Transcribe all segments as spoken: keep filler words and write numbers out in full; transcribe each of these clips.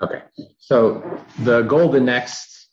Okay, so the goal the next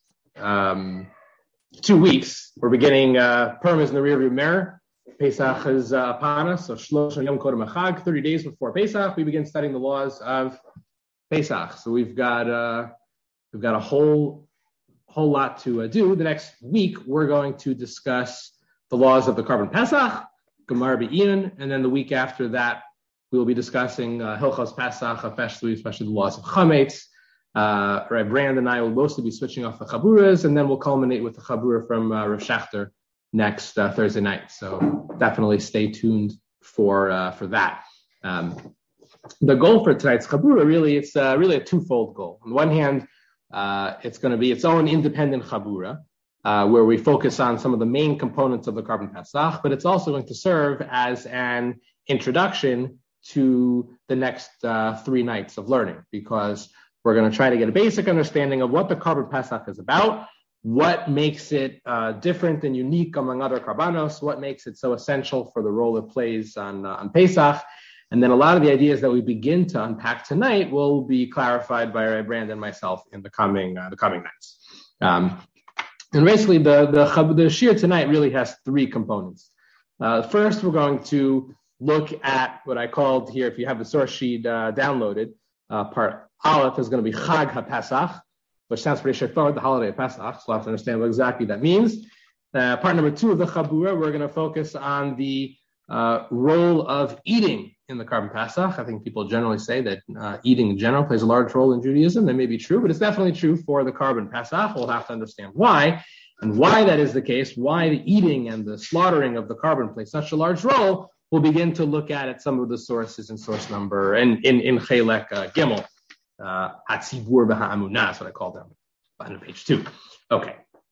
um, two weeks, we're beginning, uh, Purim is in the rearview mirror, Pesach is uh, upon us, so Shlosh Yom Kodem Chag, thirty days before Pesach, we begin studying the laws of Pesach. So we've got uh, we've got a whole whole lot to uh, do. The next week, we're going to discuss the laws of the Karban Pesach, Gemara Be'in, and then the week after that, we will be discussing uh, Hilchos Pesach, especially, especially the laws of Chametz. Uh, Rabbi Brand and I will mostly be switching off the Chaburas, and then we'll culminate with the Chabura from uh, Rav Shachter next uh, Thursday night. So definitely stay tuned for uh, for that. Um, the goal for tonight's Chabura really it's uh, really a twofold goal. On the one hand, uh, it's going to be its own independent Chabura, uh, where we focus on some of the main components of the Karban Pesach, but it's also going to serve as an introduction to the next uh, three nights of learning, because we're going to try to get a basic understanding of what the Karban Pesach is about, what makes it uh, different and unique among other Karbanos, what makes it so essential for the role it plays on, uh, on Pesach. And then a lot of the ideas that we begin to unpack tonight will be clarified by Rabbi Brand and myself in the coming uh, the coming nights. Um, and basically, the, the, the Shir tonight really has three components. Uh, first, we're going to look at what I called here, if you have the source sheet uh, downloaded, uh, part Aleph is going to be Chag HaPesach, which sounds pretty straightforward, the holiday of Pesach, so we'll have to understand what exactly that means. Uh, part number two of the Chabura, we're going to focus on the uh, role of eating in the Karban Pesach. I think people generally say that uh, eating in general plays a large role in Judaism. That may be true, but it's definitely true for the Karban Pesach. We'll have to understand why, and why that is the case, why the eating and the slaughtering of the Karban plays such a large role. We'll begin to look at, at some of the sources and source number and in, in Chelek uh, Gimel. Uh, Hatzibur b'ha'amunah, that's what I call them, on page two. Okay.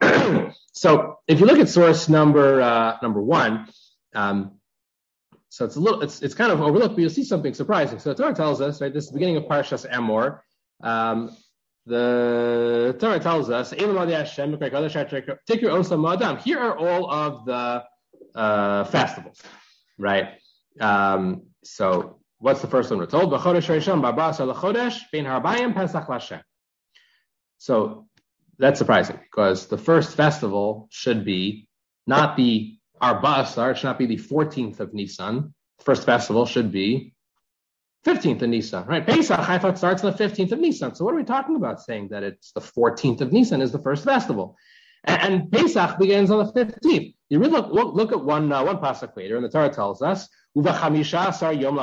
So if you look at source number uh, number one, um, so it's a little, it's it's kind of overlooked, but you'll see something surprising. So the Torah tells us, right, this is the beginning of Parshas Emor. Um, the Torah tells us, here are all of the uh, festivals, right? Um, so what's the first one we're told? So that's surprising, because the first festival should be not the Arba Asar, it should not be the fourteenth of Nisan. The first festival should be fifteenth of Nisan, right? Pesach, I thought, starts on the fifteenth of Nisan. So what are we talking about saying that it's the fourteenth of Nisan is the first festival? And, and Pesach begins on the fifteenth. You really look, look, look at one uh, one pasuk later, and the Torah tells us, Yom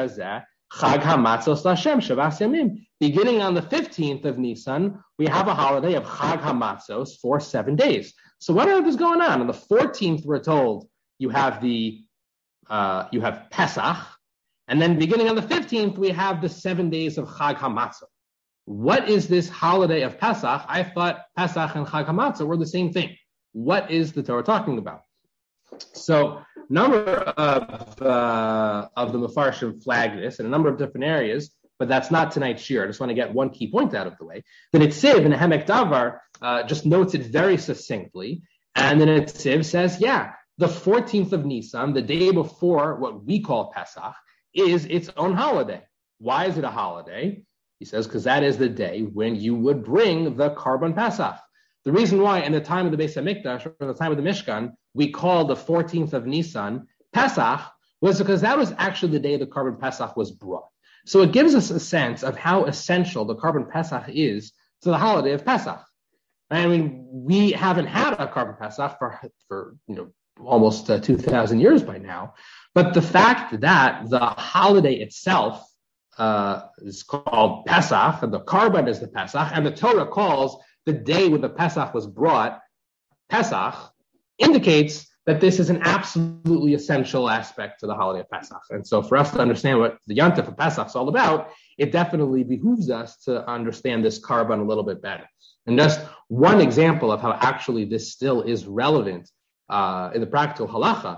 Chag HaMatzos Lashem Shavas Yamim. Beginning on the fifteenth of Nisan, we have a holiday of Chag HaMatzos for seven days. So what is going on? On the fourteenth, we're told you have the uh, you have Pesach, and then beginning on the fifteenth, we have the seven days of Chag HaMatzos. What is this holiday of Pesach? I thought Pesach and Chag HaMatzos were the same thing. What is the Torah talking about? So, number of uh, of the Mefarshim flag this in a number of different areas, but that's not tonight's shir. I just want to get one key point out of the way. The Netziv in Hemek Davar uh, just notes it very succinctly, and the Netziv says, yeah, the fourteenth of Nisan, the day before what we call Pesach, is its own holiday. Why is it a holiday? He says, because that is the day when you would bring the Karban Pesach. The reason why, in the time of the Beis HaMikdash, or the time of the Mishkan, we called the fourteenth of Nisan Pesach, was because that was actually the day the Karban Pesach was brought. So it gives us a sense of how essential the Karban Pesach is to the holiday of Pesach. I mean, we haven't had a Karban Pesach for, for you know, almost uh, two thousand years by now, but the fact that the holiday itself uh, is called Pesach, and the Karban is the Pesach, and the Torah calls the day when the Pesach was brought Pesach, indicates that this is an absolutely essential aspect to the holiday of Pesach. And so for us to understand what the Yontif of Pesach is all about, it definitely behooves us to understand this Karban a little bit better. And just one example of how actually this still is relevant uh, in the practical halacha.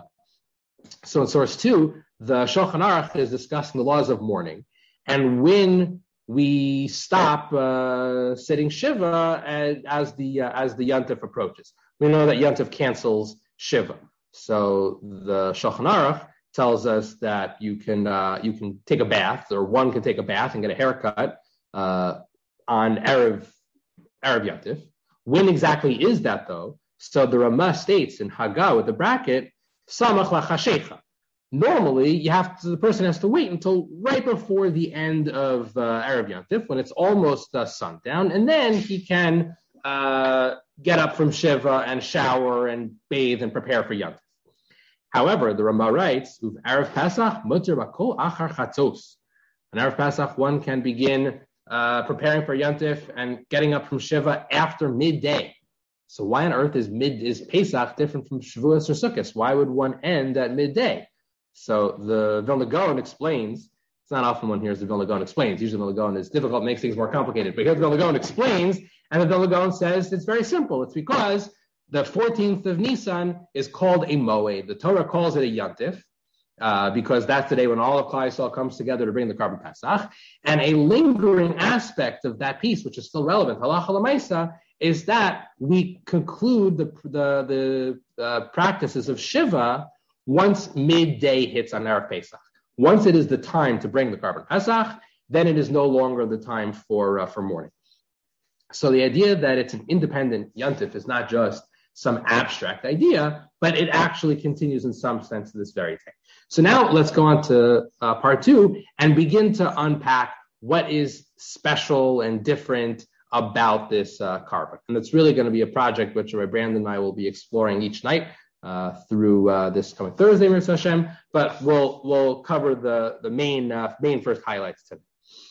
So in source two, the Shulchan Aruch is discussing the laws of mourning. And when we stop uh, sitting Shiva as, as the uh, as the Yontif approaches. We know that Yontif cancels Shiva. So the Shulchan Aruch tells us that you can uh, you can take a bath, or one can take a bath and get a haircut uh, on Erev, Erev Yantif. When exactly is that though? So the Ramah states in Haggah with the bracket, Samach lachashecha. Normally, you have to, the person has to wait until right before the end of uh, Erev Yantif, when it's almost uh, sundown, and then he can uh, get up from Shiva and shower and bathe and prepare for Yantif. However, the Ramah writes, Erev Pesach muter bakol achar chatzos. On Erev Pesach, one can begin uh, preparing for Yantif and getting up from Shiva after midday. So why on earth is mid is Pesach different from Shavuos or Sukkot? Why would one end at midday? So the Vilna Gaon explains. It's not often one hears the Vilna Gaon explains. Usually the Vilna Gaon is difficult, makes things more complicated. But here the Vilna Gaon explains, and the Vilna Gaon says it's very simple. It's because the fourteenth of Nisan is called a Moed. The Torah calls it a Yantif, uh, because that's the day when all of Klal Yisrael comes together to bring the Karban Pesach. And a lingering aspect of that piece, which is still relevant, halacha l'maisa, is that we conclude the the, the uh, practices of Shiva once midday hits on Erev Pesach. Once it is the time to bring the Karban Pesach, then it is no longer the time for uh, for mourning. So the idea that it's an independent Yantif is not just some abstract idea, but it actually continues in some sense to this very thing. So now let's go on to uh, part two and begin to unpack what is special and different about this uh, Karban. And it's really going to be a project which Rabbi Brandon and I will be exploring each night uh, through uh, this coming Thursday, Mitzvah Hashem, but we'll we'll cover the, the main uh, main first highlights today.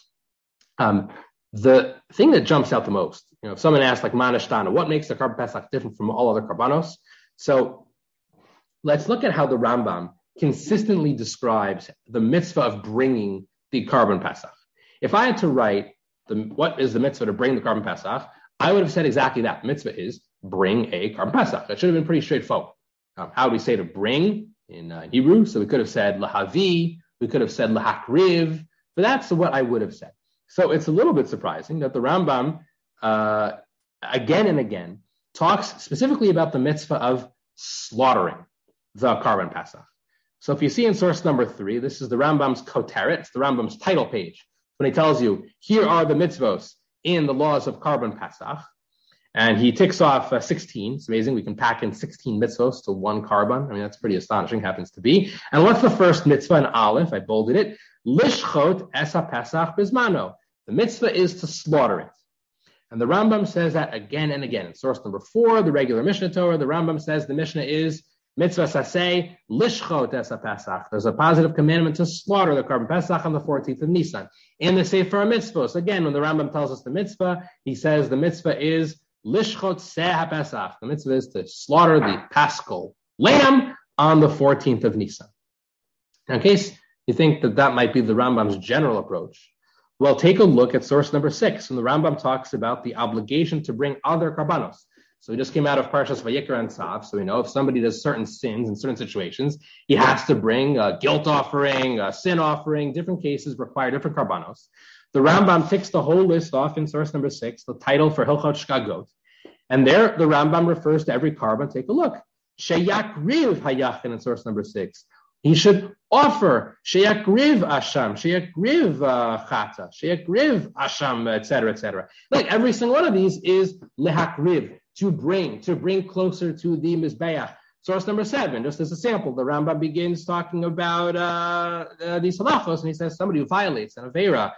Um, the thing that jumps out the most, you know, if someone asks like Manashtana, what makes the Karban Pesach different from all other Karbanos? So let's look at how the Rambam consistently describes the mitzvah of bringing the Karban Pesach. If I had to write the, what is the mitzvah to bring the Karban Pesach, I would have said exactly that. Mitzvah is bring a Karban Pesach. That should have been pretty straightforward. Um, how do we say to bring in uh, Hebrew? So we could have said lahavi, we could have said lahakriv, but that's what I would have said. So it's a little bit surprising that the Rambam, uh, again and again, talks specifically about the mitzvah of slaughtering the Karban Pesach. So if you see in source number three, this is the Rambam's Koteret, it's the Rambam's title page, when he tells you, here are the mitzvos in the laws of Karban Pesach. And he ticks off uh, sixteen. It's amazing. We can pack in sixteen mitzvos to one Karban. I mean, that's pretty astonishing, happens to be. And what's the first mitzvah in Aleph? I bolded it. Lishchot es ha-Pesach bizmano. The mitzvah is to slaughter it. And the Rambam says that again and again. In source number four, the regular Mishnah Torah, the Rambam says the Mishnah is mitzvah saseh lishchot es ha-Pesach. There's a positive commandment to slaughter the Karban Pesach on the fourteenth of Nisan. In the Sefer HaMitzvos, again, when the Rambam tells us the mitzvah, he says the mitzvah is lishchot seh ha-Pesach. The mitzvah is to slaughter the Paschal lamb on the fourteenth of Nisan. Now, in case you think that that might be the Rambam's general approach, well, take a look at source number six, when the Rambam talks about the obligation to bring other karbanos. So we just came out of Parshas Vayikra and Tzav, so we know if somebody does certain sins in certain situations, he has to bring a guilt offering, a sin offering. Different cases require different karbanos. The Rambam ticks the whole list off in source number six, the title for Hilchot Shkagot. And there, the Rambam refers to every karban. Take a look. Sheyakriv hayachin in source number six. He should offer sheyakriv asham, sheyakriv chata, sheyakriv asham, et cetera, et cetera. Like every single one of these is lehakriv, to bring, to bring closer to the mizbeach. Source number seven, just as a sample, the Rambam begins talking about uh, uh, these halachos, and he says somebody who violates an avera,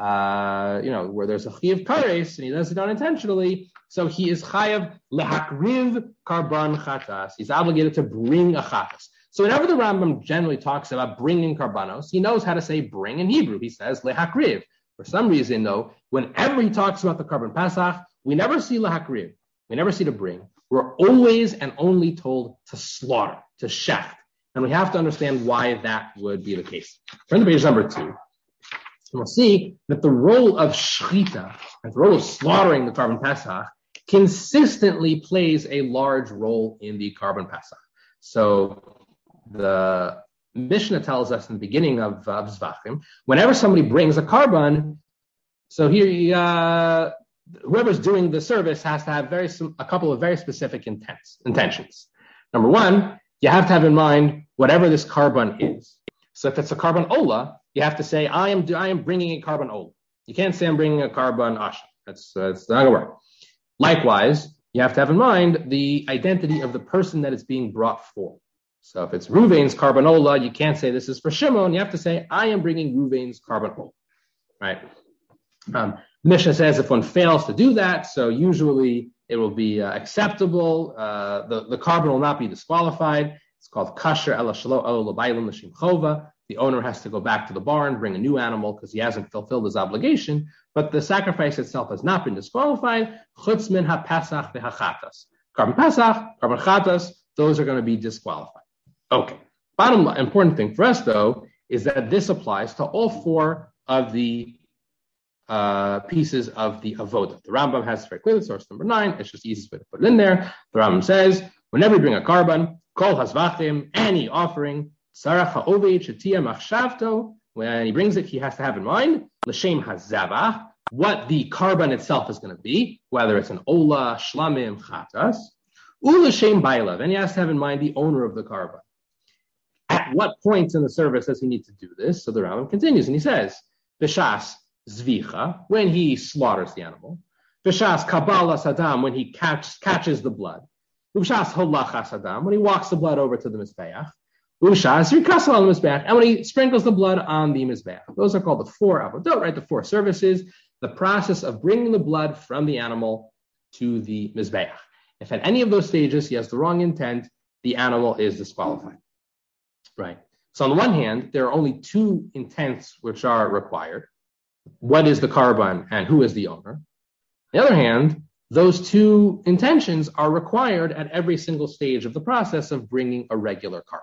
uh, you know, where there's a chiyav kares, and he does it unintentionally, so he is chayav lehakriv karban chatas. He's obligated to bring a chatas. So whenever the Rambam generally talks about bringing karbanos, he knows how to say bring in Hebrew. He says lehakriv. For some reason, though, whenever he talks about the Karban Pesach, we never see lehakriv. We never see to bring. We're always and only told to slaughter, to shecht. And we have to understand why that would be the case. Turn to page number two. And we'll see that the role of shechita, the role of slaughtering the Karban Pesach, consistently plays a large role in the Karban Pesach. So the Mishnah tells us in the beginning of, uh, of Zvachim, whenever somebody brings a Karban, so here, uh, whoever's doing the service has to have very a couple of very specific intents, intentions. Number one, you have to have in mind whatever this Karban is. So if it's a Karban Ola, you have to say, I am I am bringing a Karban Ola. You can't say I'm bringing a Karban Asha. That's, uh, that's not going to work. Likewise, you have to have in mind the identity of the person that it's being brought for. So if it's Ruvain's carbanola, you can't say this is for Shimon. You have to say, I am bringing Ruvain's carbanola, right? Um, the Mishnah says if one fails to do that, so usually it will be uh, acceptable. Uh, the, the carbon will not be disqualified. It's called kasher ela shelo ela l'baylim l'shim chova. The owner has to go back to the barn, bring a new animal because he hasn't fulfilled his obligation, but the sacrifice itself has not been disqualified. Chutz min ha-pasach v'ha-chatas. Carbon pasach, carbon chatas, those are going to be disqualified. Okay. Bottom line, important thing for us, though, is that this applies to all four of the uh, pieces of the avoda. The Rambam has very clearly, source number nine. It's just the easiest way to put it in there. The Rambam says, whenever you bring a carbon, kol hasvachim, any offering, sarach ha'oved shetia machshavto, when he brings it, he has to have in mind, l'shem hazavah, what the carbon itself is going to be, whether it's an ola, shlamim, chatas, u'l'shem baila, then he has to have in mind the owner of the carbon. At what points in the service does he need to do this? So the Rambam continues and he says, b'shas zvicha, when he slaughters the animal, b'shas kabbalah sadam, when he catch, catches the blood, b'shas holachas sadam, when he walks the blood over to the mizbeach, b'shas rikasal on the mizbeach, and when he sprinkles the blood on the mizbeach. Those are called the four avodot, right? The four services, the process of bringing the blood from the animal to the mizbeach. If at any of those stages he has the wrong intent, the animal is disqualified. Right. So on the one hand, there are only two intents which are required. What is the carbon and who is the owner? On the other hand, those two intentions are required at every single stage of the process of bringing a regular carbon.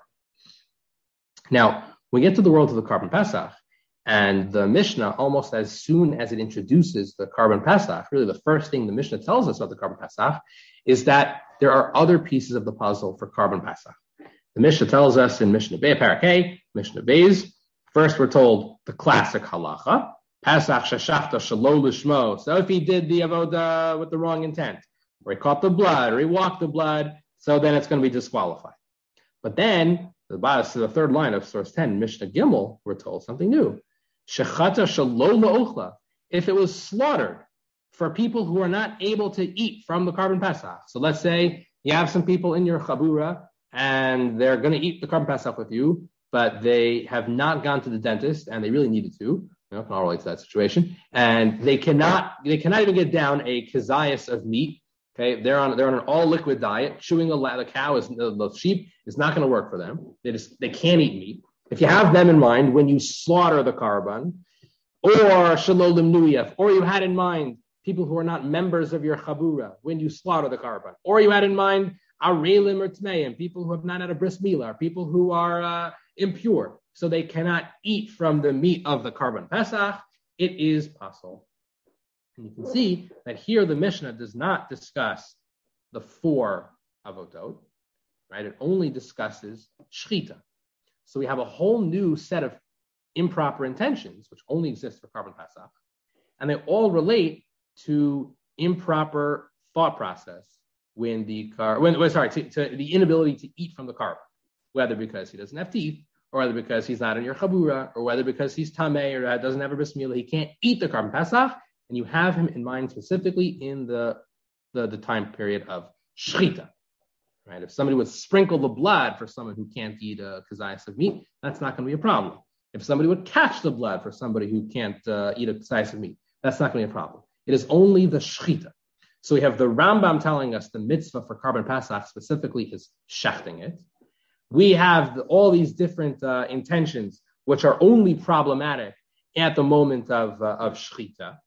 Now, we get to the world of the carbon Pesach, and the Mishnah, almost as soon as it introduces the carbon Pesach, really the first thing the Mishnah tells us about the carbon Pesach is that there are other pieces of the puzzle for carbon Pesach. The Mishnah tells us in Mishnah Beis, Parakeh, Mishnah Beis, first we're told the classic halacha, Pesach sheshachta shelo lishmo. So if he did the avoda with the wrong intent, or he caught the blood, or he walked the blood, so then it's going to be disqualified. But then, the, the third line of source ten, Mishnah Gimel, we're told something new. Shechata shelo la'ochla. If it was slaughtered for people who are not able to eat from the carbon Pesach. So let's say you have some people in your chabura, and they're going to eat the carbon Pesach with you, but they have not gone to the dentist, and they really needed to. You know, can all relate to that situation. And they cannot, they cannot even get down a kazayas of meat. Okay, they're on, they're on an all liquid diet. Chewing a the cow is the, the sheep is not going to work for them. They just, they can't eat meat. If you have them in mind when you slaughter the carbon, or shalolim nuyef, or you had in mind people who are not members of your chabura when you slaughter the carbon, or you had in mind arelim or tmeim, people who have not had a bris milah, people who are uh, impure, so they cannot eat from the meat of the carbon Pesach, it is possible. And you can see that here the Mishnah does not discuss the four avotot, right? It only discusses shchita. So we have a whole new set of improper intentions, which only exist for carbon Pesach, and they all relate to improper thought process when the car, when, well, sorry, to, to the inability to eat from the carbon, whether because he doesn't have teeth, or whether because he's not in your chabura, or whether because he's tameh or doesn't have a bris milah, he can't eat the carbon Pesach, and you have him in mind specifically in the the, the time period of shchita. Right? If somebody would sprinkle the blood for someone who can't eat a kazayas of meat, that's not going to be a problem. If somebody would catch the blood for somebody who can't uh, eat a kazayas of meat, that's not going to be a problem. It is only the shchita. So we have the Rambam telling us the mitzvah for carbon Pesach specifically is shechting it. We have the, all these different uh, intentions, which are only problematic at the moment of uh, of shchita.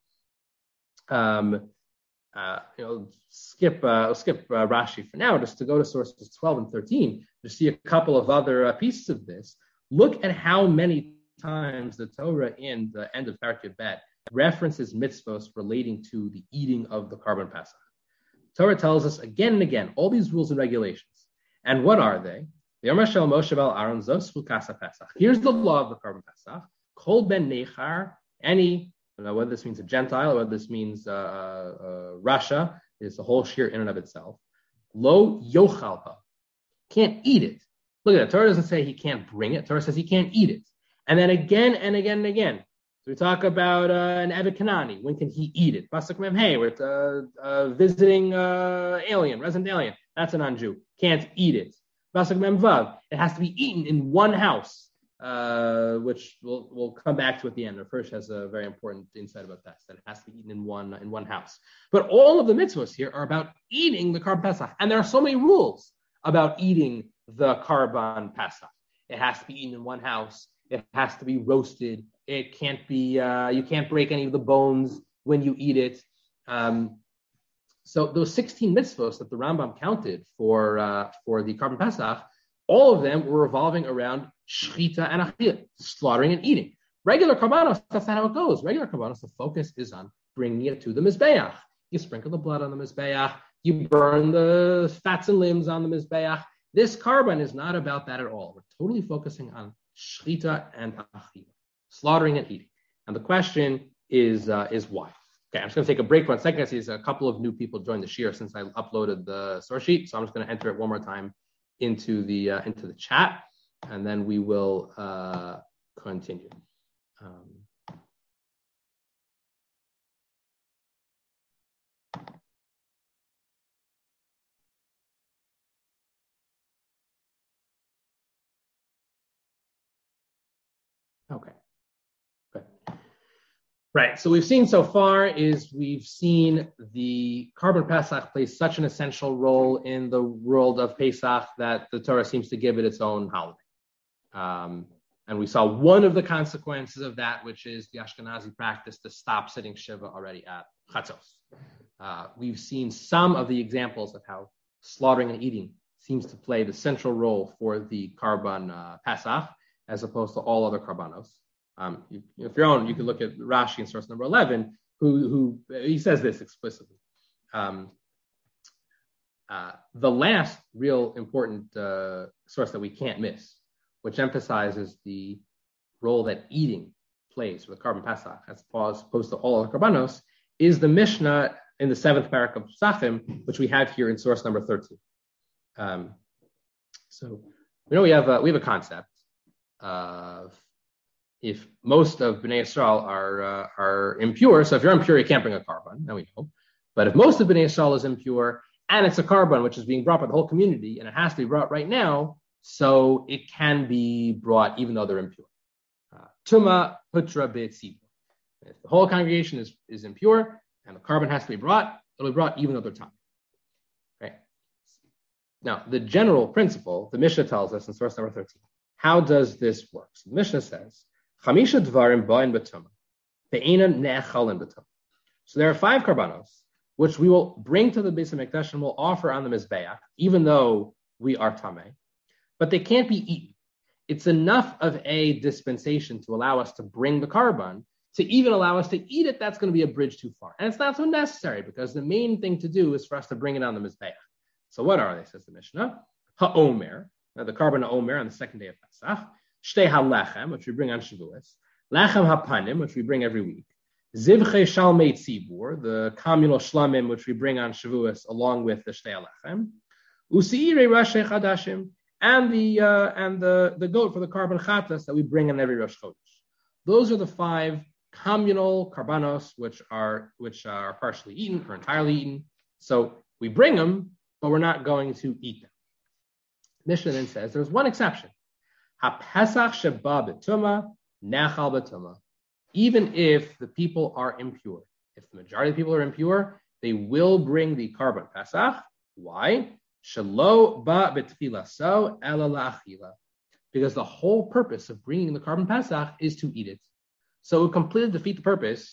Um, uh, you know, skip uh, skip uh, Rashi for now, just to go to sources twelve and thirteen to see a couple of other uh, pieces of this. Look at how many times the Torah in the end of Parakeh Bet references mitzvos relating to the eating of the carbon Pesach. Torah tells us again and again all these rules and regulations. And what are they? Here's the law of the carbon Pesach. Kol ben nechar, any, whether this means a Gentile or whether this means uh, uh, Russia, is the whole shir in and of itself. Lo yochalha, can't eat it. Look at it. Torah doesn't say he can't bring it. Torah says he can't eat it. And then again and again and again, So we talk about uh, an Evet Kanani. When can he eat it? Pasuk Mem Hey, we're uh, uh, visiting uh, alien, resident alien. That's a non-Jew. Can't eat it. Pasuk Mem Vav. It has to be eaten in one house, uh, which we'll, we'll come back to at the end. First has a very important insight about that, that it has to be eaten in one in one house. But all of the mitzvahs here are about eating the Karban Pesach. And there are so many rules about eating the Karban Pesach. It has to be eaten in one house. It has to be roasted. It can't be, uh, you can't break any of the bones when you eat it. Um, so those sixteen mitzvahs that the Rambam counted for uh, for the Karban Pesach, all of them were revolving around shchita and achila, slaughtering and eating. Regular karbanos, that's not how it goes. Regular karbanos, the focus is on bringing it to the mizbeach. You sprinkle the blood on the mizbeach. You burn the fats and limbs on the mizbeach. This karban is not about that at all. We're totally focusing on shchita and achila, slaughtering and eating. And the question is uh, is why? Okay, I'm just going to take a break for a second. I see a couple of new people joined the shir since I uploaded the source sheet, so I'm just going to enter it one more time into the uh, into the chat, and then we will uh, continue. Um, okay. Good. Right. So we've seen so far is we've seen the Karban Pesach plays such an essential role in the world of Pesach that the Torah seems to give it its own holiday. Um, and we saw one of the consequences of that, which is the Ashkenazi practice to stop sitting Shiva already at Chatzos. Uh, we've seen some of the examples of how slaughtering and eating seems to play the central role for the Karban uh, Pesach, as opposed to all other Karbanos. Um, you, if you're on, you can look at Rashi in source number eleven, who, who he says this explicitly. Um, uh, the last real important uh, source that we can't miss, which emphasizes the role that eating plays for the Karban Pesach, as opposed to all other Karbanos, is the Mishnah in the seventh parak of Pesachim, which we have here in source number thirteen. Um, so we know we have a, we have a concept of if most of Bnei Yisrael are uh, are impure, so if you're impure, you can't bring a karban, now we know. But if most of Bnei Yisrael is impure, and it's a karban which is being brought by the whole community, and it has to be brought right now, so it can be brought even though they're impure. Uh, Tuma putra be'etzibur. If the whole congregation is, is impure, and the karban has to be brought, it'll be brought even though they're tummy. Right? Now, the general principle, the Mishnah tells us in source number thirteen, how does this work? So the Mishnah says, Chamisha dvarim ba'in b'tumah, ve'enan ne'echalin b'tumah. So there are five karbanos, which we will bring to the Beis HaMikdash and will offer on the Mizbeach, even though we are tameh, but they can't be eaten. It's enough of a dispensation to allow us to bring the karban. To even allow us to eat it, that's going to be a bridge too far. And it's not so necessary, because the main thing to do is for us to bring it on the Mizbeach. So what are they, says the Mishnah? Ha'omer, the karban ha'omer on the second day of Pesach, Shtei ha'lechem, which we bring on Shavuos, Lechem ha'panim, which we bring every week, Zivchei shalmei tzibur, the communal shlamim, which we bring on Shavuos along with the Shtei ha'lechem, Usiirei rashei chadashim, and the uh, and the, the goat for the karban chatas that we bring on every Rosh Chodesh. Those are the five communal karbanos which are which are partially eaten or entirely eaten. So we bring them, but we're not going to eat them. Mishnah then says there's one exception. Ha-pesach sheba b'tumah, nechal b'tumah. Even if the people are impure, if the majority of the people are impure, they will bring the karban pesach. Why? Shelo ba b'tefila so ela la'achila. Because the whole purpose of bringing the karban pesach is to eat it. So it would completely defeat the purpose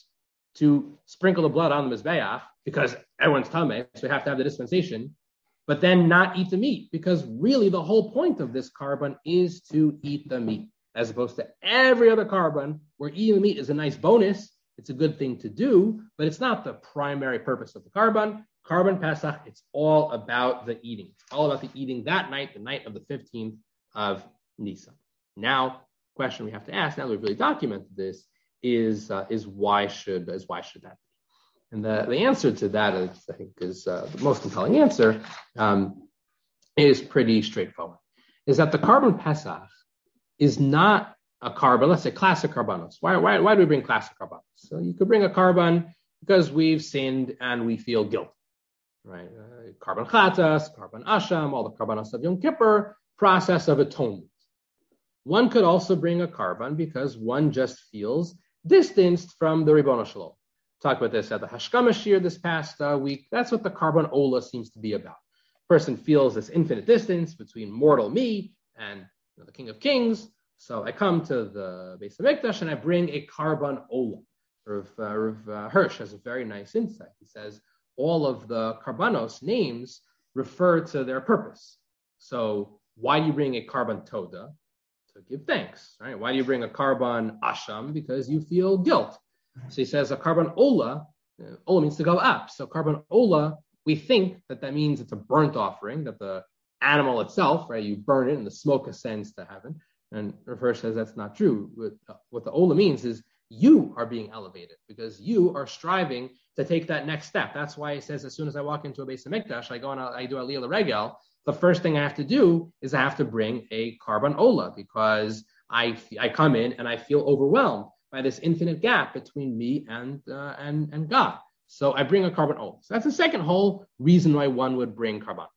to sprinkle the blood on the mizbeach, because everyone's tameh, so we have to have the dispensation, but then not eat the meat, because really the whole point of this karban is to eat the meat, as opposed to every other karban where eating the meat is a nice bonus. It's a good thing to do, but it's not the primary purpose of the karban. Karban pesach, it's all about the eating. It's all about the eating that night, the night of the fifteenth of Nisan. Now, question we have to ask, now that we've really documented this, is uh, is why should is why should that be? And the, the answer to that, is, I think, is uh, the most compelling answer, um, is pretty straightforward. Is that the karban pesach is not a carbon, let's say classic carbonos. Why, why, why do we bring classic carbonos? So you could bring a carbon because we've sinned and we feel guilt, right? Uh, carbon chatas, carbon asham, all the carbonos of Yom Kippur, process of atonement. One could also bring a carbon because one just feels distanced from the Ribbono Shel Olam. Talked about this at the Hashkama Shir this past uh, week. That's what the carbon ola seems to be about. Person feels this infinite distance between mortal me and you know, the King of Kings. So I come to the Beis HaMikdash and I bring a carbon ola. Rav, uh, Rav uh, Hirsch has a very nice insight. He says all of the carbonos names refer to their purpose. So why do you bring a carbon toda? To give thanks, right? Why do you bring a carbon asham? Because you feel guilt. So he says a carbon ola, uh, ola means to go up. So carbon ola, we think that that means it's a burnt offering, that the animal itself, right, you burn it and the smoke ascends to heaven. And Rav Hirsch says that's not true. What, uh, what the ola means is you are being elevated because you are striving to take that next step. That's why he says as soon as I walk into a Beis HaMikdash, I go and I do Aliyah L'Regel, the first thing I have to do is I have to bring a carbon ola because I, I come in and I feel overwhelmed by this infinite gap between me and uh, and and God. So I bring a carbon ola. So that's the second whole reason why one would bring carbonos.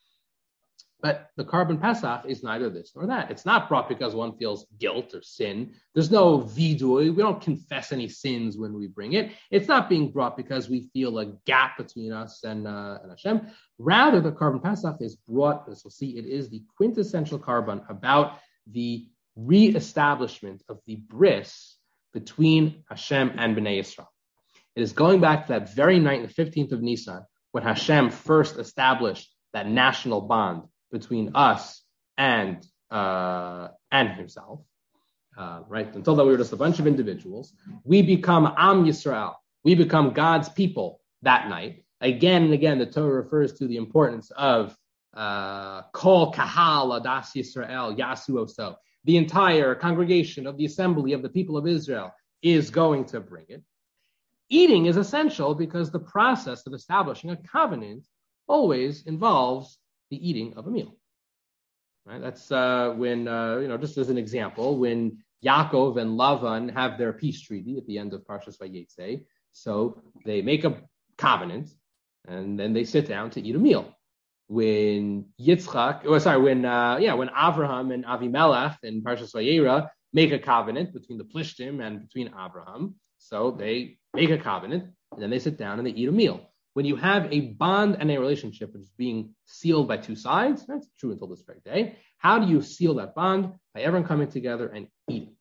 But the carbon Pesach is neither this nor that. It's not brought because one feels guilt or sin. There's no vidui. We don't confess any sins when we bring it. It's not being brought because we feel a gap between us and, uh, and Hashem. Rather, the carbon Pesach is brought, as we'll see, it is the quintessential carbon about the re-establishment of the bris between Hashem and Bnei Yisrael. It is going back to that very night, the fifteenth of Nisan, when Hashem first established that national bond between us and uh, and himself, uh, right? Until then, we were just a bunch of individuals. We become Am Yisrael. We become God's people that night. Again and again, the Torah refers to the importance of uh, Kol Kahal Adas Yisrael Yasu Oso. The entire congregation of the assembly of the people of Israel is going to bring it. Eating is essential because the process of establishing a covenant always involves the eating of a meal. Right? That's uh, when, uh, you know, just as an example, when Yaakov and Lavan have their peace treaty at the end of Parshas Vayetze, so they make a covenant and then they sit down to eat a meal. When Yitzchak, or sorry, when uh, yeah, when Avraham and Avimelech in Parshas Vayera make a covenant between the Plishtim and between Abraham, so they make a covenant and then they sit down and they eat a meal. When you have a bond and a relationship which is being sealed by two sides, that's true until this very day, how do you seal that bond? By everyone coming together and eating.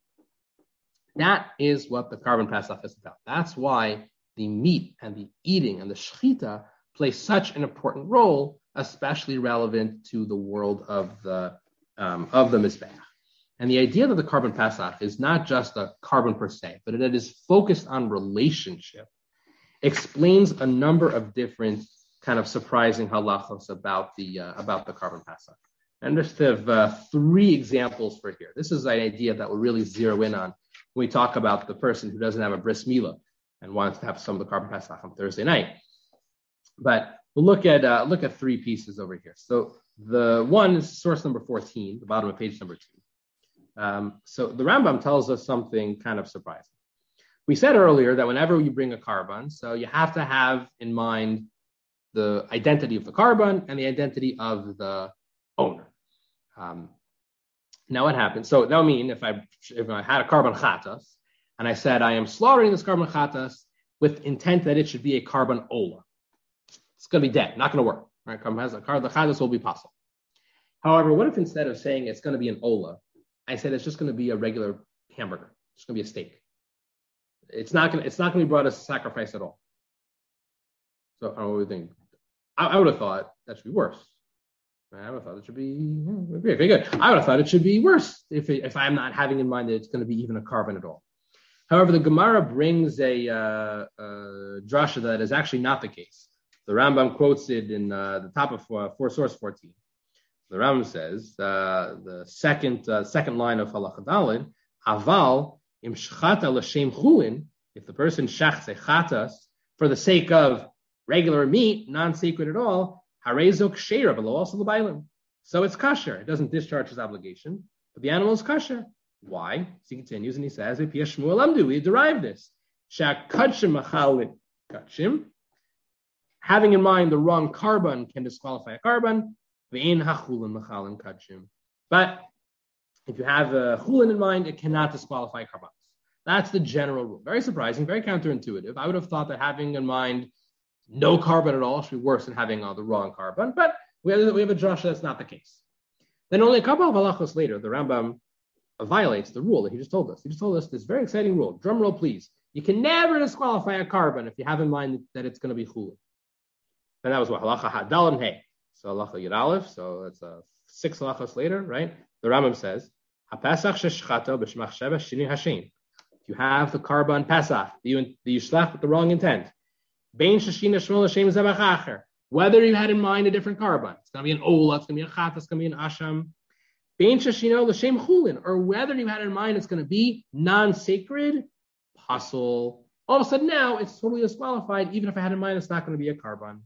That is what the carbon Pesach is about. That's why the meat and the eating and the shechita play such an important role, especially relevant to the world of the um, of the Mizbeach. And the idea that the carbon Pesach is not just a carbon per se, but it is focused on relationship, explains a number of different kind of surprising halachos about the uh, about the carbon Pesach. And just have uh, three examples for here. This is an idea that we'll really zero in on when we talk about the person who doesn't have a bris milah and wants to have some of the carbon Pesach on Thursday night. But we'll look at uh, look at three pieces over here. So the one is source number fourteen, the bottom of page number two. Um, so the Rambam tells us something kind of surprising. We said earlier that whenever you bring a carbon, so you have to have in mind the identity of the carbon and the identity of the owner. Um, now what happens? So that would mean if I if I had a carbon chatas and I said I am slaughtering this carbon chatas with intent that it should be a carbon ola, it's going to be dead, not going to work. Right? Carbon has a carbon chatas will be possible. However, what if instead of saying it's going to be an ola, I said it's just going to be a regular hamburger, it's going to be a steak. It's not going. It's not going to be brought as a sacrifice at all. So I don't know what you think. I, I would have thought that should be worse. I would have thought it should be very, very good. I would have thought it should be worse if it, if I'm not having in mind that it's going to be even a carbon at all. However, the Gemara brings a, uh, a drasha that is actually not the case. The Rambam quotes it in uh, the top of uh, four source fourteen. The Rambam says uh, the second uh, second line of Halacha Daled, Aval. Im shchata l'shem chulin, if the person shachts a chatas for the sake of regular meat, non-sacred at all, harezo ksheira below also the bailim. So it's kosher. It doesn't discharge his obligation, but the animal is kosher. Why? So he continues and he says, we derive this. Having in mind the wrong carbon can disqualify a carbon. But if you have a chulin in mind, it cannot disqualify carbons. That's the general rule. Very surprising, very counterintuitive. I would have thought that having in mind no carbon at all should be worse than having uh, the wrong carbon, but we have, we have a drasha that's not the case. Then only a couple of halachos later, the Rambam violates the rule that he just told us. He just told us this very exciting rule. Drum roll, please. You can never disqualify a carbon if you have in mind that it's going to be chulin. And that was what? Halacha hadal and hey. So halacha yud aleph. So that's uh, six halachos later, right? The Rambam says, "Hapesach sheshchato b'shmach sheva shini hashem." If you have the carbon pesach, the you shlach with the wrong intent, bein sheshina shmol hashem zebach acher. Whether you had in mind a different carbon, it's going to be an ola, it's going to be a chat, it's going to be an asham. Bein sheshina l'shem chulin, or whether you had in mind it's going to be non-sacred, pasul. All of a sudden now it's totally disqualified, even if I had in mind it's not going to be a carbon.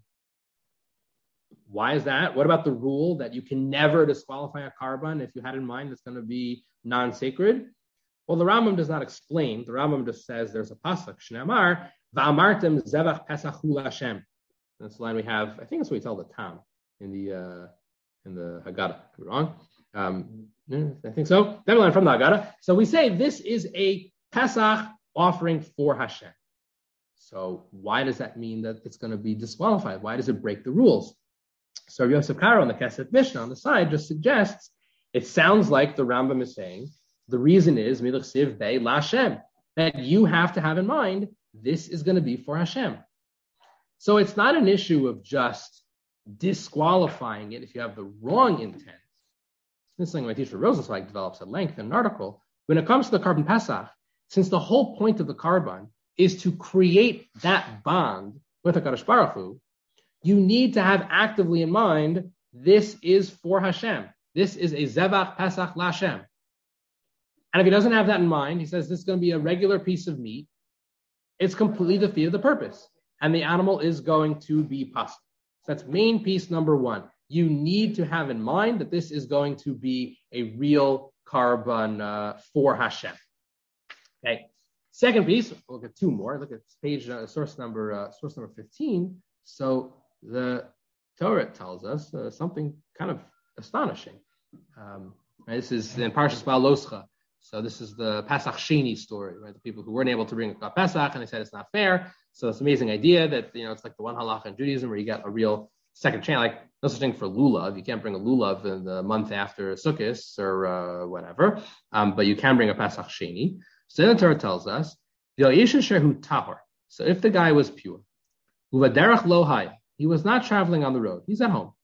Why is that? What about the rule that you can never disqualify a carbon if you had in mind it's going to be non-sacred? Well, the Rambam does not explain. The Rambam just says there's a pasuk, Shneamar, va'amartem zevach pesach hu Hashem. That's the line we have. I think that's what we tell the Tam in the uh, in the Haggadah. Could be wrong. Um, I think so. That line from the Haggadah. So we say this is a Pesach offering for Hashem. So why does that mean that it's going to be disqualified? Why does it break the rules? So Yosef Karo on the Kesef Mishnah on the side just suggests it sounds like the Rambam is saying the reason is milach siv bei laHashem, that you have to have in mind this is going to be for Hashem. So it's not an issue of just disqualifying it if you have the wrong intent. This is something my teacher Rosenzweig develops at length in an article. When it comes to the carbon Pesach, since the whole point of the carbon is to create that bond with HaKadosh Baruch Hu, you need to have actively in mind, this is for Hashem. This is a Zevach Pesach LaHashem. And if he doesn't have that in mind, he says this is going to be a regular piece of meat, it's completely defeated the purpose. And the animal is going to be possible. So that's main piece number one. You need to have in mind that this is going to be a real carbon uh, for Hashem. Okay. Second piece, we'll look at two more. Look at page uh, source number uh, source number fifteen. So the Torah tells us uh, something kind of astonishing. Um, right, this is in Parshas Baaloscha. So this is the Pesach Sheni story, right? The people who weren't able to bring a Pesach and they said it's not fair. So it's an amazing idea that, you know, it's like the one halacha in Judaism where you get a real second chance, like no such thing for lulav. You can't bring a lulav in the month after Sukkot or uh, whatever, um, but you can bring a Pesach Sheni. So then the Torah tells us, so if the guy was pure, he was not traveling on the road, he's at home.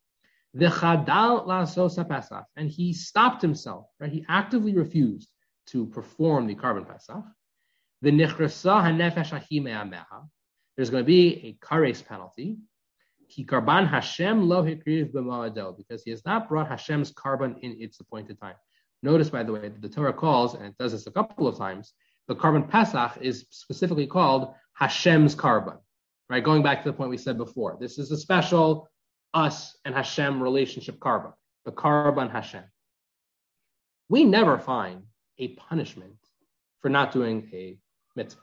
And he stopped himself, right? He actively refused to perform the carbon Pesach. There's going to be a kares penalty. Because he has not brought Hashem's carbon in its appointed time. Notice, by the way, that the Torah calls, and it does this a couple of times, the carbon Pesach is specifically called Hashem's carbon. Right? Going back to the point we said before, this is a special us and Hashem relationship carbon, the carbon Hashem. We never find a punishment for not doing a mitzvah.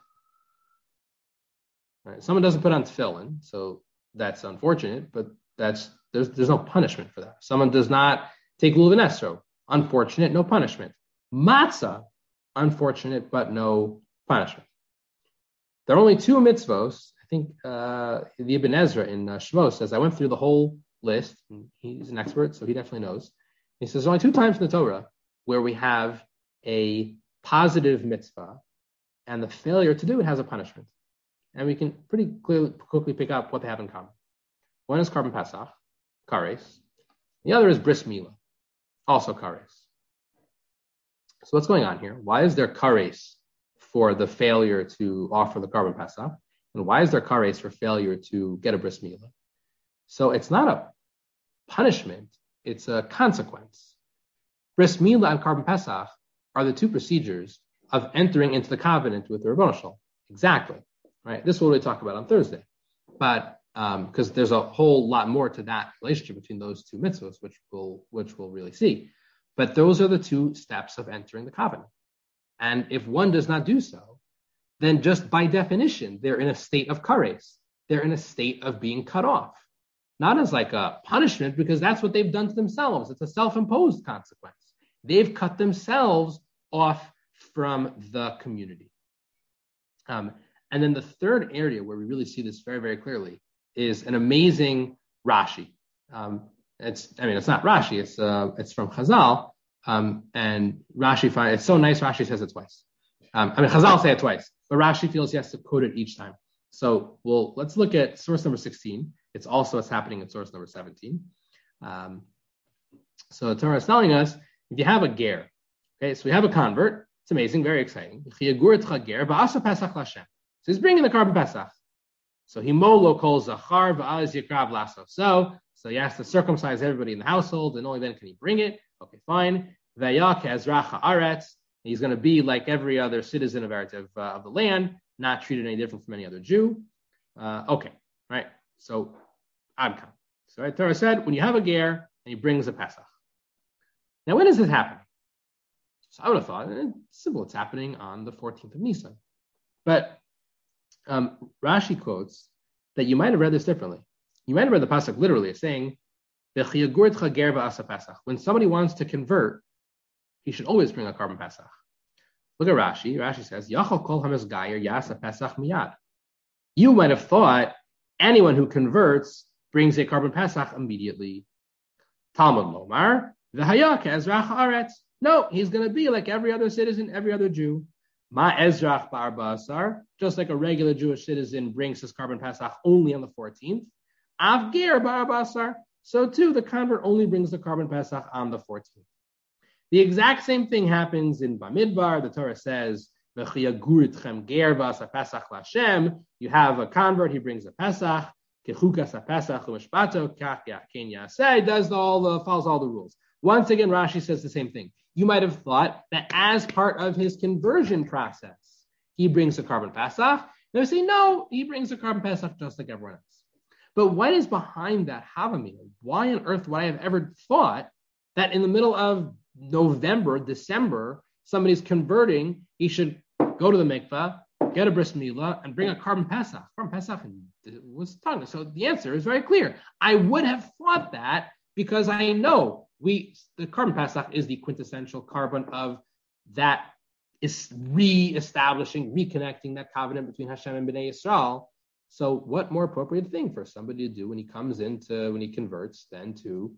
Right? Someone doesn't put on tefillin, so that's unfortunate, but that's there's there's no punishment for that. Someone does not take lulav esrog, unfortunate, no punishment. Matzah, unfortunate, but no punishment. There are only two mitzvos. I think uh, the Ibn Ezra in uh, Shmos says, I went through the whole list, and he's an expert, so he definitely knows. He says, there's only two times in the Torah where we have a positive mitzvah, and the failure to do it has a punishment. And we can pretty clearly, quickly pick up what they have in common. One is carbon Pesach, kares. The other is bris milah, also kares. So what's going on here? Why is there kares for the failure to offer the carbon Pesach? And why is there kares for failure to get a bris milah? So it's not a punishment, it's a consequence. Bris milah and carbon Pesach are the two procedures of entering into the covenant with the Rebbeinu Shalom. Exactly. Right? This will really talk about on Thursday. But because um, there's a whole lot more to that relationship between those two mitzvahs, which we'll which we'll really see. But those are the two steps of entering the covenant. And if one does not do so, then just by definition, they're in a state of kares. They're in a state of being cut off. Not as like a punishment, because that's what they've done to themselves. It's a self-imposed consequence. They've cut themselves off from the community. Um, and then the third area where we really see this very, very clearly is an amazing Rashi. Um, it's, I mean, it's not Rashi, it's uh, it's from Chazal. Um, and Rashi finds, it's so nice, Rashi says it twice. Um, I mean, Chazal say it twice, but Rashi feels he has to quote it each time. So, well, let's look at source number sixteen. It's also what's happening in source number seventeen. Um, so the Torah is telling us, if you have a ger, okay, so we have a convert, it's amazing, very exciting. So he's bringing the carbon pesach. So he molo kol zachar v'az yikrav lasso. So, so he has to circumcise everybody in the household, and only then can he bring it. Okay, fine. V'yak ezrach haaretz. He's going to be like every other citizen of, of, uh, of the land, not treated any different from any other Jew. Uh, okay, right. So, Adkan. So, right, Torah said, when you have a ger and he brings a Pesach. Now, when does this happen? So, I would have thought, eh, it's simple. It's happening on the fourteenth of Nisan. But um, Rashi quotes that you might have read this differently. You might have read the Pesach literally as saying, when somebody wants to convert, he should always bring a carbon Pesach. Look at Rashi. Rashi says, Yachal kol hamesgayer yasa Pesach miyad. You might have thought anyone who converts brings a carbon Pesach immediately. Talmud lomar, v'haya ke'ezrach haaretz. No, he's going to be like every other citizen, every other Jew. Ma ezrach bar basar, just like a regular Jewish citizen brings his carbon Pesach only on the fourteenth. Av ger bar basar, so too the convert only brings the carbon Pesach on the fourteenth. The exact same thing happens in Bamidbar. The Torah says, you have a convert, he brings a Pesach, does all the, follows all the rules. Once again, Rashi says the same thing. You might have thought that as part of his conversion process, he brings a carbon Pesach. They say, no, he brings a carbon Pesach just like everyone else. But what is behind that Havamina? Why on earth would I have ever thought that in the middle of November, December, somebody's converting, he should go to the mikvah, get a bris milah, and bring a carbon Pesach. Carbon Pesach was tongue. So the answer is very clear. I would have thought that because I know we the carbon Pesach is the quintessential carbon of that is re-establishing, reconnecting that covenant between Hashem and Bnei Yisrael. So what more appropriate thing for somebody to do when he comes into, when he converts, than to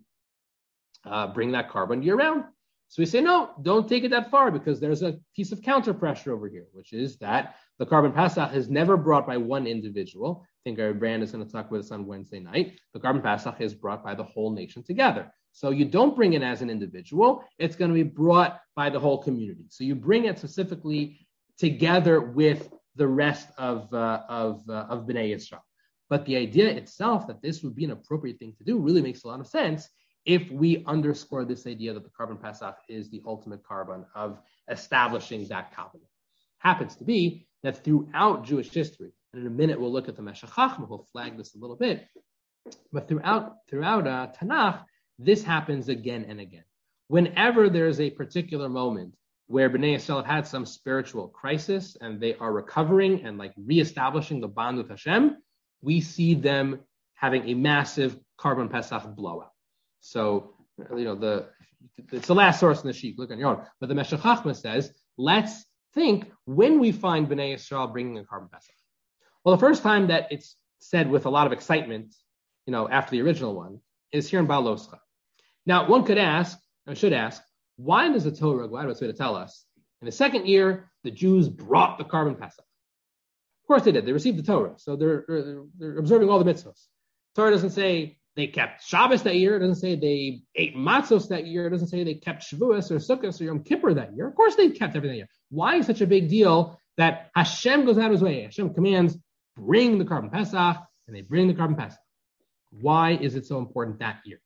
uh, bring that carbon year round? So we say, no, don't take it that far, because there's a piece of counter pressure over here, which is that the carbon Pesach is never brought by one individual. I think our brand is going to talk about this on Wednesday night. The carbon Pesach is brought by the whole nation together. So you don't bring it as an individual. It's going to be brought by the whole community. So you bring it specifically together with the rest of, uh, of, uh, of Bnei Yisrael. But the idea itself that this would be an appropriate thing to do really makes a lot of sense if we underscore this idea that the carbon Pesach is the ultimate carbon of establishing that covenant. Happens to be that throughout Jewish history, and in a minute we'll look at the Meshech Chachma, we'll flag this a little bit, but throughout throughout uh, Tanakh, this happens again and again. Whenever there's a particular moment where Bnei Yisrael have had some spiritual crisis and they are recovering and like reestablishing the bond with Hashem, we see them having a massive carbon Pesach blowout. So, you know, the it's the last source in the sheet. Look on your own. But the Meshech Chachma says, let's think when we find Bnei Yisrael bringing a carbon Pesach. Well, the first time that it's said with a lot of excitement, you know, after the original one, is here in Baal Loscha. Now, one could ask, I should ask, why does the Torah go out of its way to tell us in the second year the Jews brought the carbon Pesach? Of course they did. They received the Torah, so they're, they're, they're observing all the mitzvahs. Torah doesn't say they kept Shabbos that year. It doesn't say they ate matzos that year. It doesn't say they kept Shavuos or Sukkot or Yom Kippur that year. Of course they kept everything that year. Why is such a big deal that Hashem goes out of his way? Hashem commands, bring the carbon Pesach, and they bring the carbon Pesach. Why is it so important that year?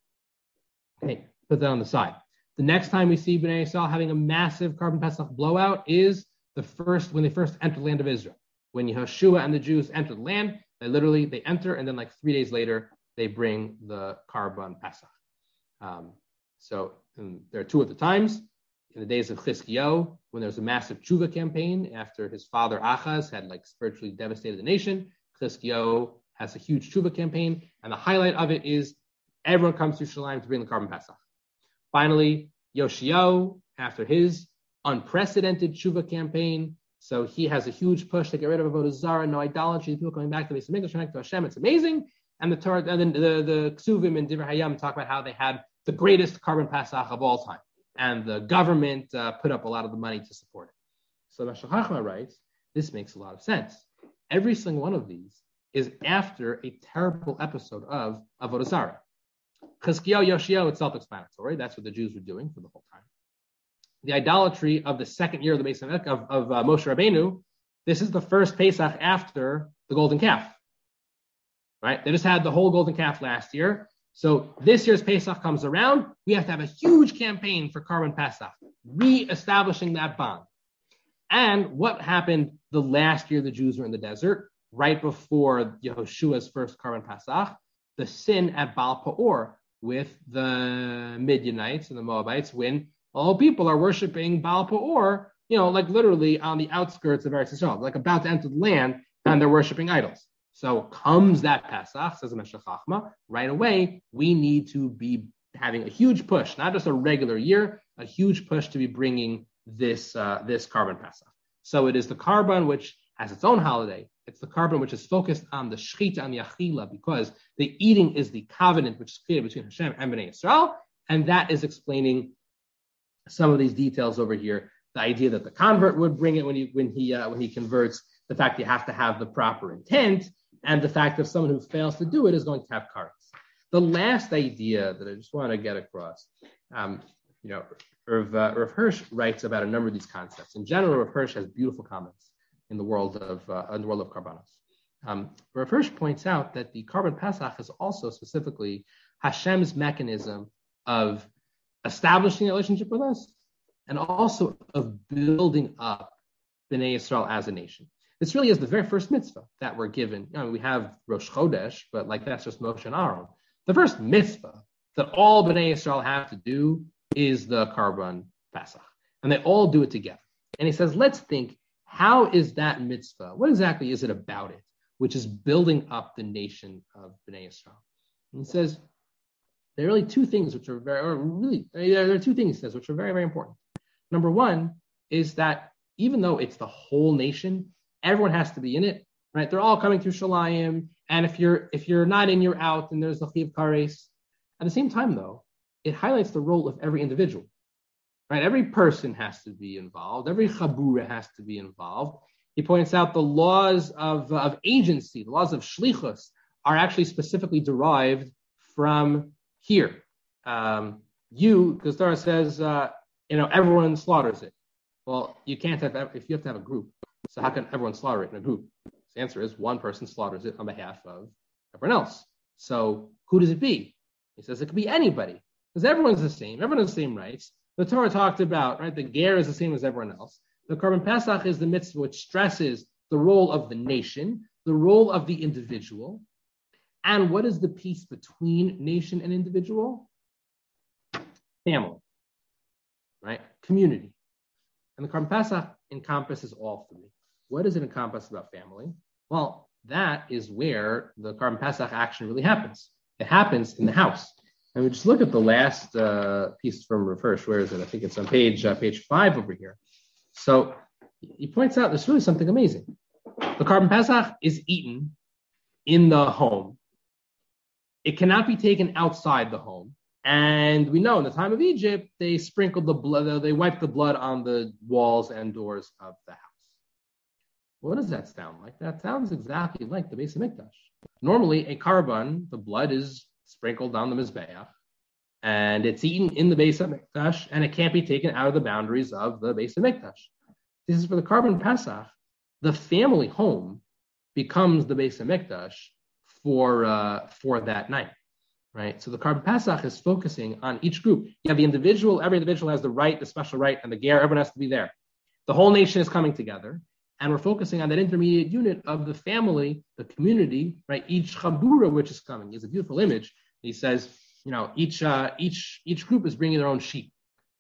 Okay, put that on the side. The next time we see Bnei Yisrael having a massive carbon Pesach blowout is the first, when they first entered the land of Israel. When Yehoshua and the Jews enter the land, they literally, they enter, and then like three days later, they bring the carbon Pesach. Um, so there are two at the times. in the days of Chizkiyahu, when there was a massive tshuva campaign after his father Achaz had like spiritually devastated the nation. Chizkiyahu has a huge tshuva campaign, and the highlight of it is everyone comes to Yerushalayim to bring the Karban Pesach. Finally, Yoshiyahu, after his unprecedented tshuva campaign, so he has a huge push to get rid of Avodah Zarah, no idolatry, people coming back to the Beis Hamikdash, connect to Hashem. It's amazing. And the Torah, and then the, the Ksuvim and Divrei Hayam talk about how they had the greatest Karban Pesach of all time. And the government uh, put up a lot of the money to support it. So Meshech Chochmah writes, this makes a lot of sense. Every single one of these is after a terrible episode of Avodah Zarah. Chizkiyahu, Yoshiyahu, it's self-explanatory. That's what the Jews were doing for the whole time. The idolatry of the second year of the Beis Hamikdash of, of uh, Moshe Rabbeinu, this is the first Pesach after the golden calf. Right? They just had the whole golden calf last year. So this year's Pesach comes around, we have to have a huge campaign for Karban Pesach, re-establishing that bond. And what happened the last year the Jews were in the desert, right before Yehoshua's first Karban Pesach, the sin at Baal Peor with the Midianites and the Moabites, when all people are worshiping Baal Peor, you know, like literally on the outskirts of Eretz Yisrael, like about to enter the land, and they're worshiping idols. So comes that Pesach, says the Meshech Chochmah, right away, we need to be having a huge push, not just a regular year, a huge push to be bringing this uh, this Karban Pesach. So it is the Karban which has its own holiday. It's the Karban which is focused on the Shechita and the Achila, because the eating is the covenant which is created between Hashem and Bnei Yisrael, and that is explaining some of these details over here. The idea that the convert would bring it when he when he uh, when he converts, the fact you have to have the proper intent, and the fact that someone who fails to do it is going to have kares. The last idea that I just want to get across, um, you know, Rav, uh, Rav Hirsch writes about a number of these concepts. In general, Rav Hirsch has beautiful comments in the world of uh, in the world of Karbanos. Um, Rav Hirsch points out that the Karban Pesach is also specifically Hashem's mechanism of establishing a relationship with us, and also of building up Bnei Yisrael as a nation. This really is the very first mitzvah that we're given. You know, we have Rosh Chodesh, but like that's just Moshe and Aaron. The first mitzvah that all Bnei Yisrael have to do is the Karban Pesach. And they all do it together. And he says, let's think, how is that mitzvah? What exactly is it about it, which is building up the nation of Bnei Yisrael? And he says, there are really two things which are very, or really, there are two things, he says, which are very, very important. Number one is that even though it's the whole nation, everyone has to be in it, right? They're all coming to Shalayim, and if you're if you're not in, you're out, and there's the Chiv Kares. At the same time, though, it highlights the role of every individual, right? Every person has to be involved. Every Chabura has to be involved. He points out the laws of, of agency, the laws of Shlichus, are actually specifically derived from here. Um, you, because Torah says, uh, you know, everyone slaughters it. Well, you can't have, if you have to have a group, so how can everyone slaughter it in a group? The answer is one person slaughters it on behalf of everyone else. So who does it be? He says it could be anybody, because everyone's the same. Everyone has the same rights. The Torah talked about, right, the ger is the same as everyone else. The Karban Pesach is the mitzvah which stresses the role of the nation, the role of the individual. And what is the piece between nation and individual? Family, right? Community. And the Karban Pesach encompasses all three. What does it encompass about family? Well, that is where the Karban Pesach action really happens. It happens in the house. And we just look at the last uh, piece from Rav Hirsch. Where is it? I think it's on page uh, page five over here. So he points out there's really something amazing. The Karban Pesach is eaten in the home. It cannot be taken outside the home. And we know in the time of Egypt, they sprinkled the blood, they wiped the blood on the walls and doors of the house. What does that sound like? That sounds exactly like the Beis Hamikdash. Normally, a karban, the blood is sprinkled on the Mizbeach, and it's eaten in the Beis Hamikdash, and it can't be taken out of the boundaries of the Beis Hamikdash. This is for the Karban Pesach. The family home becomes the Beis Hamikdash for uh, for that night, right? So the Karban Pesach is focusing on each group. You have the individual. Every individual has the right, the special right, and the ger. Everyone has to be there. The whole nation is coming together. And we're focusing on that intermediate unit of the family, the community, right? Each chabura which is coming. He has a beautiful image. He says, you know, each uh, each each group is bringing their own sheep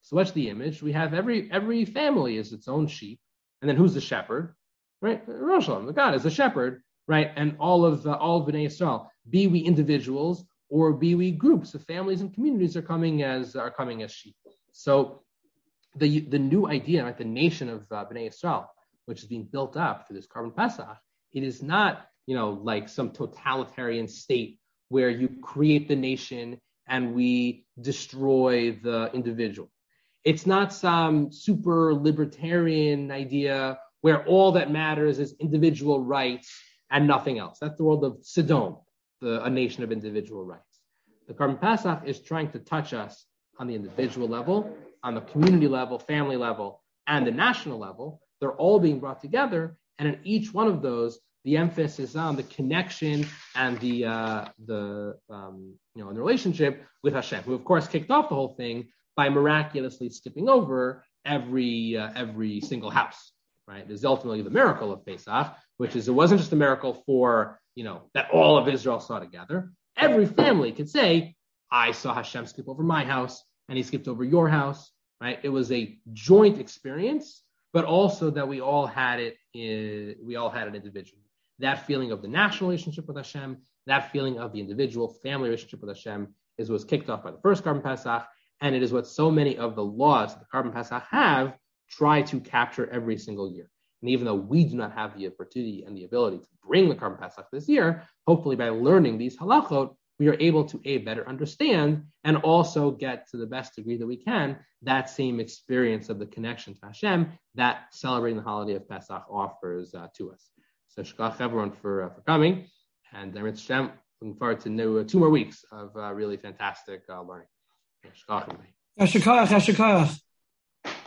So what's the image? We have every every family is its own sheep, and then who's the shepherd? Right, Rosh Hashanah, the God is the shepherd, right? And all of uh, all of Bnei Yisrael, be we individuals or be we groups of families and communities, are coming as are coming as sheep. So the the new idea, right, the nation of uh, Bnei Yisrael, which is being built up through this Korban Pesach, it is not, you know, like some totalitarian state where you create the nation and we destroy the individual. It's not some super libertarian idea where all that matters is individual rights and nothing else. That's the world of Sodom, the, a nation of individual rights. The Korban Pesach is trying to touch us on the individual level, on the community level, family level, and the national level. They're all being brought together, and in each one of those, the emphasis is on the connection and the uh, the um, you know and the relationship with Hashem, who of course kicked off the whole thing by miraculously skipping over every uh, every single house. Right, this is ultimately the miracle of Pesach, which is it wasn't just a miracle for, you know, that all of Israel saw together. Every family could say, I saw Hashem skip over my house, and he skipped over your house. Right, it was a joint experience, but also that we all had it. In, we all had it individually. That feeling of the national relationship with Hashem, that feeling of the individual family relationship with Hashem, is what's kicked off by the first Korban Pesach, and it is what so many of the laws that the Korban Pesach have try to capture every single year. And even though we do not have the opportunity and the ability to bring the Korban Pesach this year, hopefully by learning these halachot, we are able to a better understand and also get to the best degree that we can that same experience of the connection to Hashem that celebrating the holiday of Pesach offers uh, to us. So shkach everyone for uh, for coming, and Eretz Hashem, looking forward to new, uh, two more weeks of uh, really fantastic uh, learning. Shkach.